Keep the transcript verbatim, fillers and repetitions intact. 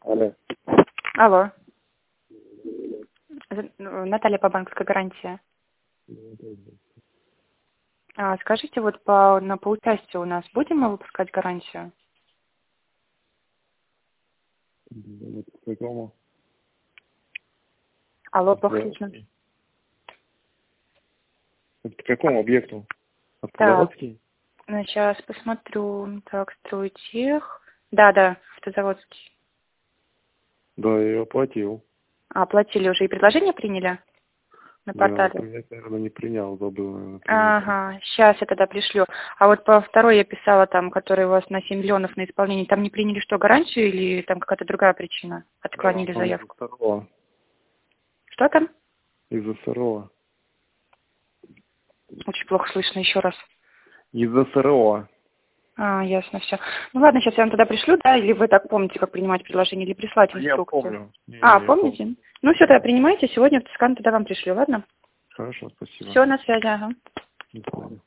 Алло. Алло. З- Наталья по банковской гарантии. А, скажите, вот по, на поучастию у нас будем мы выпускать гарантию? Вот к какому? Алло, плохо Да. слышно. Вот к какому объекту? Так, Автозаводский? ну, сейчас посмотрю. Так, стройтех. Да, да, автозаводский. Да, я ее оплатил. А, оплатили уже и предложение приняли на Да, портале? принять, наверное, не принял, забыл, наверное, принять. Ага, сейчас я тогда пришлю. А вот по второй я писала там, который у вас на семь миллионов на исполнение, там не приняли что, гарантию или там какая-то другая причина? Отклонили Да, он из-за заявку. второго. Что там? Из-за второго. Очень плохо слышно, еще раз. Из-за второго. А, ясно, все. Ну ладно, сейчас я вам тогда пришлю, да, или вы так помните, как принимать предложение, или прислать А я инструкцию? помню. Не, А, не, я помните? помню. Ну все, тогда принимайте, сегодня в Тискан тогда вам пришлю, ладно? Хорошо, спасибо. Все, на связи, ага. До свидания.